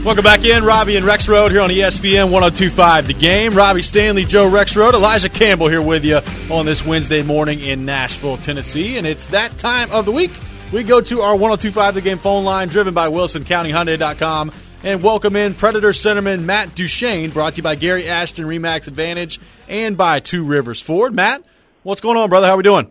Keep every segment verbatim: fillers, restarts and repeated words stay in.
Welcome back in. Robbie and Rex Road here on E S P N one oh two point five The Game. Robbie Stanley, Joe Rex Road, Elijah Campbell here with you on this Wednesday morning in Nashville, Tennessee. And it's that time of the week. We go to our one oh two point five The Game phone line, driven by Wilson County Hyundai dot com. And welcome in Predator centerman Matt Duchene, brought to you by Gary Ashton Remax Advantage and by Two Rivers Ford. Matt, what's going on, brother? How we doing?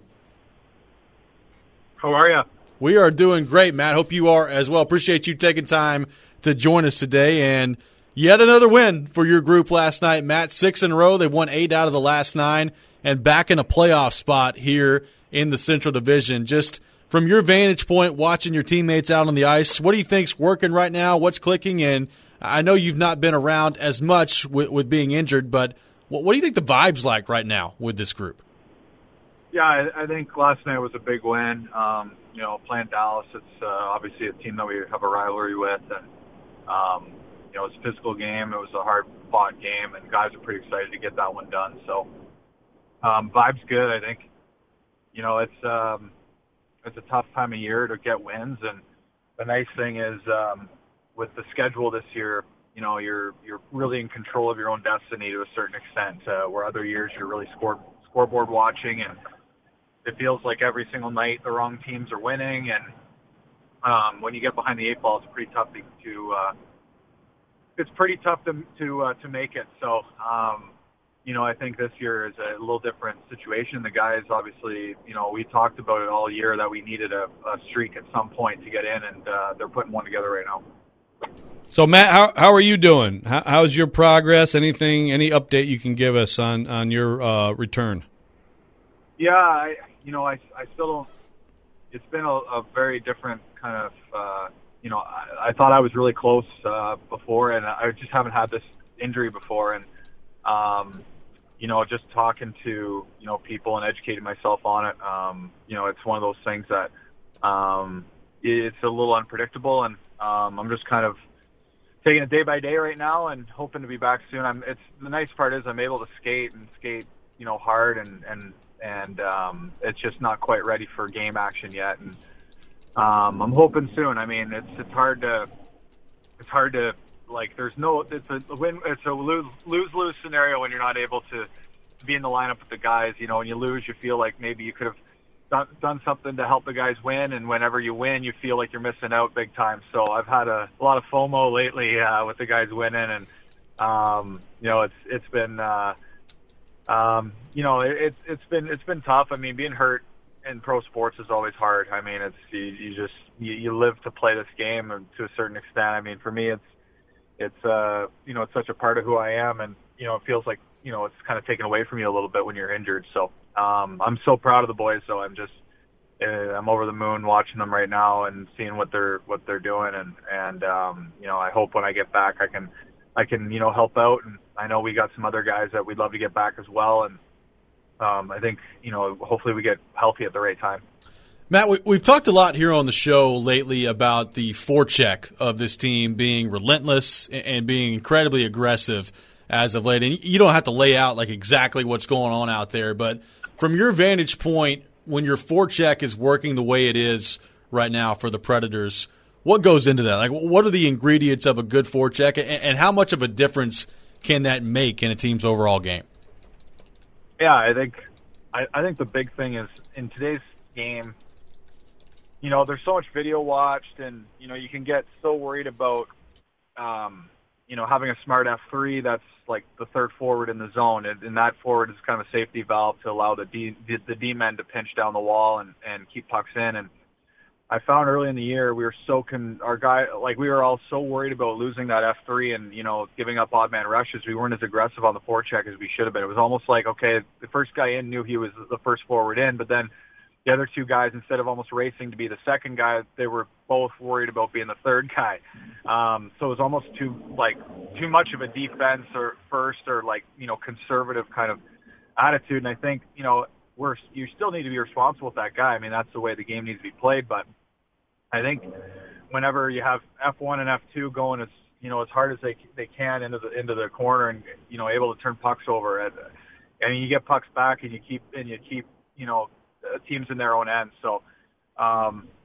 How are you? We are doing great, Matt. Hope you are as well. Appreciate you taking time to join us today. And yet another win for your group last night, Matt. Six in a row. They've won eight out of the last nine and back in a playoff spot here in the Central Division. Just from your vantage point, watching your teammates out on the ice, what do you think's working right now? What's clicking? And I know you've not been around as much with, with being injured, but what, what do you think the vibe's like right now with this group? Yeah, I, I think last night was a big win. Um, you know, playing Dallas, it's uh, obviously a team that we have a rivalry with, and um, you know, it's a physical game. It was a hard-fought game, and guys are pretty excited to get that one done. So, um, vibe's good. I think, you know, it's um, it's a tough time of year to get wins, and the nice thing is um, with the schedule this year, you know, you're you're really in control of your own destiny to a certain extent. Uh, where other years you're really score, scoreboard watching, and it feels like every single night the wrong teams are winning, and um, when you get behind the eight ball, it's pretty tough to, to uh, it's pretty tough to to uh, to make it. So, um, you know, I think this year is a little different situation. The guys, obviously, you know, we talked about it all year that we needed a, a streak at some point to get in, and uh, they're putting one together right now. So, Matt, how how are you doing? How, how's your progress? Anything, any update you can give us on on your uh, return? Yeah, I, you know, I I still don't. It's been a, a very different kind of, uh, you know, I, I thought I was really close uh, before, and I just haven't had this injury before. And, um, you know, just talking to, you know, people and educating myself on it, um, you know, it's one of those things that um, it's a little unpredictable. And um, I'm just kind of taking it day by day right now and hoping to be back soon. I'm, it's the nice part is I'm able to skate and skate, you know, hard and, and, and um, it's just not quite ready for game action yet. And um, I'm hoping soon. I mean, it's it's hard to it's hard to like. There's no it's a win. It's a lose lose lose scenario when you're not able to be in the lineup with the guys. You know, when you lose, you feel like maybe you could have done done something to help the guys win. And whenever you win, you feel like you're missing out big time. So I've had a, a lot of FOMO lately uh, with the guys winning, and um, you know, it's it's been. Uh, Um, you know, it, it's it's been it's been tough. I mean, being hurt in pro sports is always hard. I mean, it's you, you just you, you live to play this game, and to a certain extent. I mean, for me, it's it's uh you know it's such a part of who I am, and you know it feels like you know it's kind of taken away from you a little bit when you're injured. So um, I'm so proud of the boys. So I'm just uh, I'm over the moon watching them right now and seeing what they're what they're doing, and and um, you know I hope when I get back I can. I can, you know, help out, and I know we got some other guys that we'd love to get back as well, and um, I think, you know, hopefully we get healthy at the right time. Matt, we, we've talked a lot here on the show lately about the forecheck of this team being relentless and, and being incredibly aggressive as of late, and you don't have to lay out like exactly what's going on out there, but from your vantage point, when your forecheck is working the way it is right now for the Predators, what goes into that? Like, what are the ingredients of a good forecheck, and, and how much of a difference can that make in a team's overall game? Yeah, I think I, I think the big thing is in today's game, you know, there's so much video watched, and you know, you can get so worried about, um, you know, having a smart F three that's like the third forward in the zone, and, and that forward is kind of a safety valve to allow the D the, the D men to pinch down the wall and, and keep pucks in. And I found early in the year we were so con our guy like we were all so worried about losing that F three and you know giving up odd man rushes. We weren't as aggressive on the forecheck as we should have been. It was almost like, okay, the first guy in knew he was the first forward in, but then the other two guys, instead of almost racing to be the second guy, they were both worried about being the third guy. Um, so it was almost too like too much of a defense or first or like you know conservative kind of attitude. And I think you know. We're, you still need to be responsible with that guy. I mean, that's the way the game needs to be played. But I think whenever you have F one and F two going as you know as hard as they they can into the into the corner and you know able to turn pucks over, and, and you get pucks back and you keep and you keep you know teams in their own end. So um,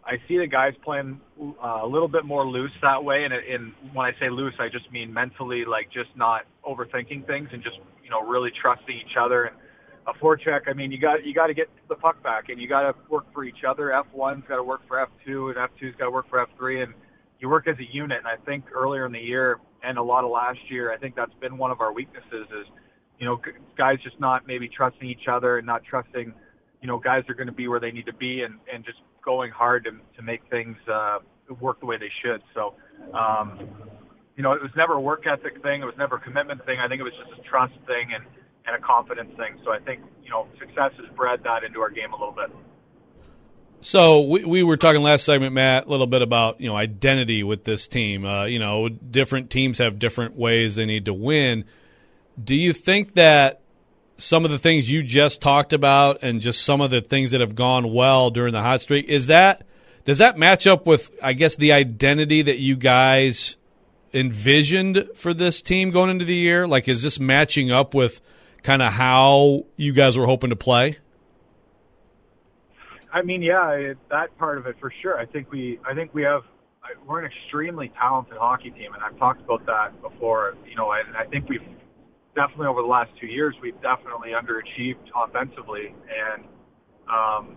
I see the guys playing uh, a little bit more loose that way. And, and when I say loose, I just mean mentally, like just not overthinking things and just, you know, really trusting each other. And a forecheck, I mean, you got you got to get the puck back, and you got to work for each other. F one's got to work for F two, and F two's got to work for F three, and you work as a unit. And I think earlier in the year and a lot of last year, I think that's been one of our weaknesses is, you know, guys just not maybe trusting each other and not trusting, you know, guys are going to be where they need to be and, and just going hard to, to make things uh, work the way they should. So, um, you know, it was never a work ethic thing. It was never a commitment thing. I think it was just a trust thing and, and a confidence thing. So I think, you know, success has bred that into our game a little bit. So we we were talking last segment, Matt, a little bit about, you know, identity with this team. Uh, you know, different teams have different ways they need to win. Do you think that some of the things you just talked about and just some of the things that have gone well during the hot streak, is that does that match up with, I guess, the identity that you guys envisioned for this team going into the year? Like, is this matching up with kind of how you guys were hoping to play? I mean, yeah, it, that part of it for sure. I think we, I think we have, we're an extremely talented hockey team, and I've talked about that before. You know, and I think we've definitely over the last two years, we've definitely underachieved offensively, and um,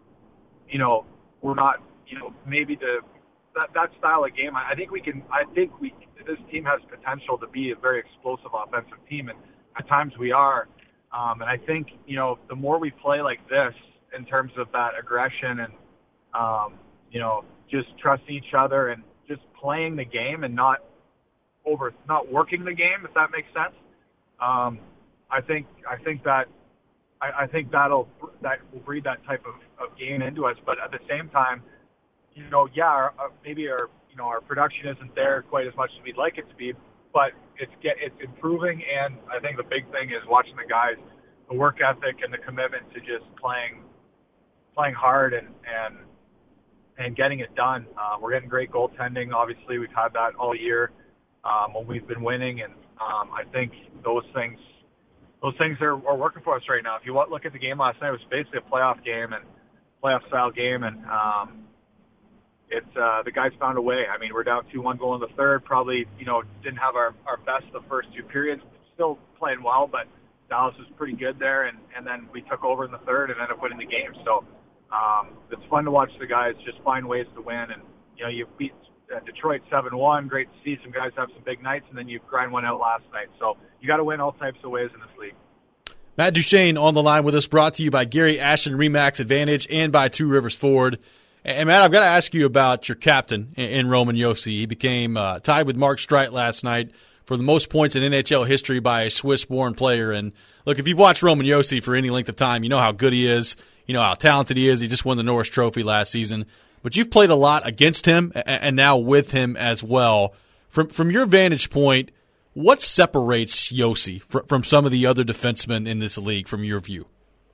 you know, we're not, you know, maybe the that that style of game. I, I think we can. I think we this team has potential to be a very explosive offensive team, and at times we are. Um, and I think, you know, the more we play like this, in terms of that aggression and, um, you know, just trusting each other and just playing the game and not over, not working the game, if that makes sense. Um, I think, I think that, I, I think that'll, that will breed that type of, of game into us. But at the same time, you know, yeah, our, uh, maybe our, you know, our production isn't there quite as much as we'd like it to be, but it's get, it's improving. And I think the big thing is watching the guys, the work ethic and the commitment to just playing, playing hard and, and, and getting it done. Uh, we're getting great goaltending. Obviously, we've had that all year um, when we've been winning, and um, I think those things, those things are, are working for us right now. If you look at the game last night, it was basically a playoff game and playoff style game, and um, it's uh, the guys found a way. I mean, we're down two one going in the third. Probably, you know, didn't have our, our best the first two periods. Still playing well, but Dallas was pretty good there, and, and then we took over in the third and ended up winning the game. So um, it's fun to watch the guys just find ways to win. And, you know, you beat uh, Detroit seven one. Great to see some guys have some big nights, and then you grind one out last night. So you got to win all types of ways in this league. Matt Duchene on the line with us, brought to you by Gary Ashton Remax Advantage and by Two Rivers Ford. And, Matt, I've got to ask you about your captain in, in Roman Josi. He became uh, tied with Mark Streit last night for the most points in N H L history by a Swiss-born player. And, look, if you've watched Roman Josi for any length of time, you know how good he is. You know how talented he is. He just won the Norris Trophy last season. But you've played a lot against him and now with him as well. From from your vantage point, what separates Josi from some of the other defensemen in this league from your view?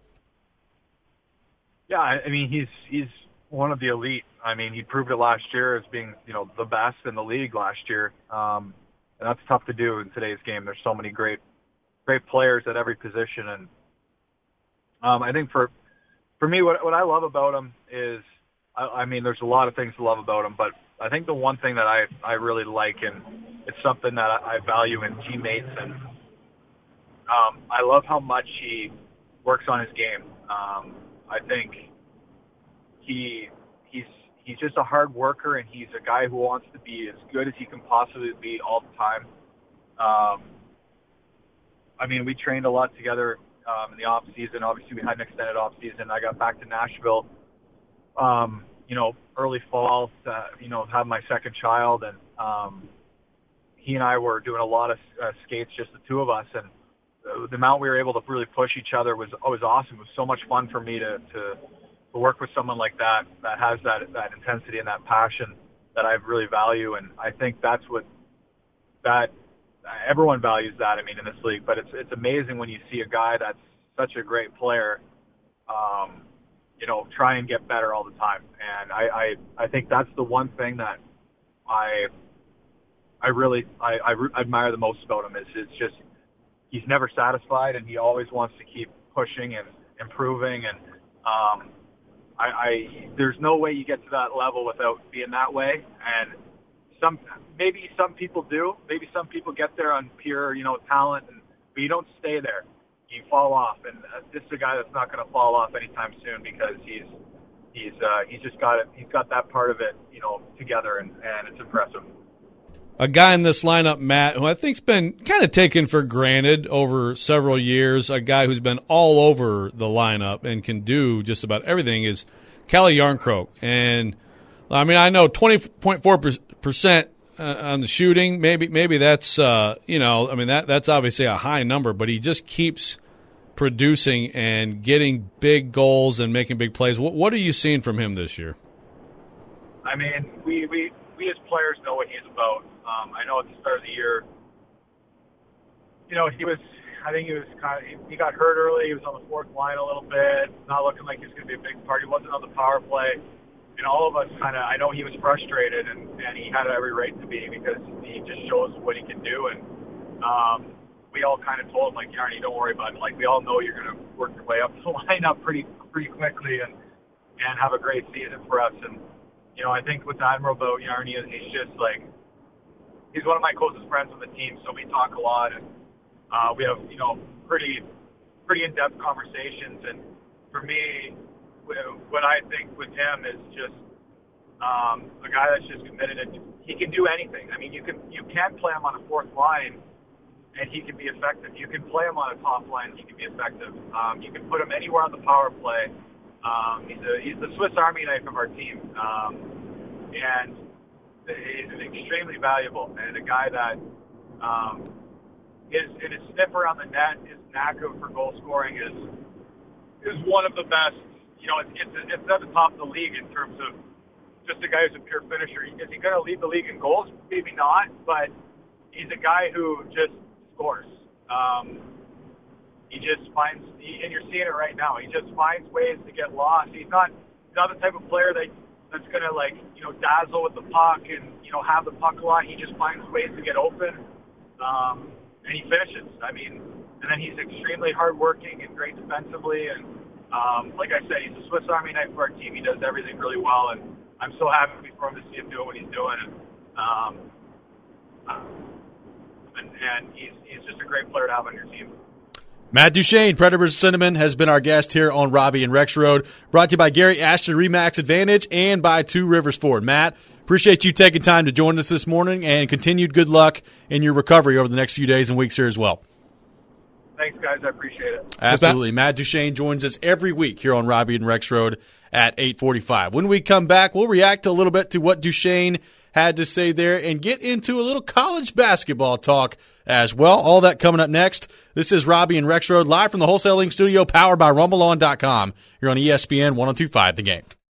Yeah, I mean, he's he's one of the elite. I mean, he proved it last year as being, you know, the best in the league last year. Um, and that's tough to do in today's game. There's so many great great players at every position. And um, I think for for me, what what I love about him is, I, I mean, there's a lot of things to love about him, but I think the one thing that I, I really like, and it's something that I, I value in teammates, and um, I love how much he works on his game. Um, I think he he's he's just a hard worker, and he's a guy who wants to be as good as he can possibly be all the time. Um, I mean, we trained a lot together um, in the off season. Obviously, we had an extended off season. I got back to Nashville. Um, you know, early fall, uh, you know, have my second child, and um, he and I were doing a lot of uh, skates, just the two of us, and the, the amount we were able to really push each other was always awesome. It was so much fun for me to, to, to work with someone like that, that has that, that intensity and that passion that I really value, and I think that's what that everyone values that. I mean, in this league, but it's it's amazing when you see a guy that's such a great player, um, you know, try and get better all the time. And I, I, I think that's the one thing that I, I really, I, I re- admire the most about him is it's just, he's never satisfied, and he always wants to keep pushing and improving. And, um, I, I there's no way you get to that level without being that way. And some maybe some people do. Maybe some people get there on pure, you know, talent, and, but you don't stay there. You fall off, and uh, this is a guy that's not going to fall off anytime soon because he's he's uh, he's just got it. He's got that part of it, you know, together, and, and it's impressive. A guy in this lineup, Matt, who I think's been kind of taken for granted over several years, a guy who's been all over the lineup and can do just about everything, is Calle Jarnkrok. And I mean, I know twenty point four percent on the shooting. Maybe maybe that's uh, you know, I mean that that's obviously a high number, but he just keeps producing and getting big goals and making big plays. What what are you seeing from him this year? I mean, we we, we as players know what he's about. Um, I know at the start of the year, you know, he was, I think he was kind of, he got hurt early. He was on the fourth line a little bit, not looking like he was going to be a big part. He wasn't on the power play. And all of us kind of, I know he was frustrated, and, and he had every right to be because he just shows what he can do. And um, we all kind of told him, like, Yarny, don't worry about it. Like, we all know you're going to work your way up the lineup pretty pretty quickly and, and have a great season for us. And, you know, I think what's admirable about Yarny is he's just, like, he's one of my closest friends on the team, so we talk a lot, and uh, we have, you know, pretty pretty in-depth conversations. And for me, what I think with him is just um, a guy that's just committed, and he can do anything. I mean, you can you can play him on a fourth line, and he can be effective. You can play him on a top line, and he can be effective. Um, you can put him anywhere on the power play. Um, he's a, he's the Swiss Army knife of our team, um, and he's extremely valuable, and a guy that um, his, and his sniffer on the net, his knack for goal scoring is is one of the best. You know, it's, it's, it's at the top of the league in terms of just a guy who's a pure finisher. Is he going to lead the league in goals? Maybe not, but he's a guy who just scores. Um, he just finds, he, and you're seeing it right now, he just finds ways to get lost. He's not, he's not the type of player that that's going to, like, you know, dazzle with the puck and, you know, have the puck a lot. He just finds ways to get open, um, and he finishes. I mean, and then he's extremely hardworking and great defensively. And, um, like I said, he's a Swiss Army knife for our team. He does everything really well, and I'm so happy for him to see him doing what he's doing. And, um, uh, and, and he's, he's just a great player to have on your team. Matt Duchene, Predators Cinnamon, has been our guest here on Robbie and Rex Road, brought to you by Gary Ashton Remax Advantage and by Two Rivers Ford. Matt, appreciate you taking time to join us this morning, and continued good luck in your recovery over the next few days and weeks here as well. Thanks, guys. I appreciate it. Absolutely. Matt Duchene joins us every week here on Robbie and Rex Road at eight forty-five. When we come back, we'll react a little bit to what Duchene had to say there and get into a little college basketball talk as well. All that coming up next. This is Robbie and Rex Road live from the wholesaling studio powered by rumble on dot com. You're on E S P N one oh two point five The Game.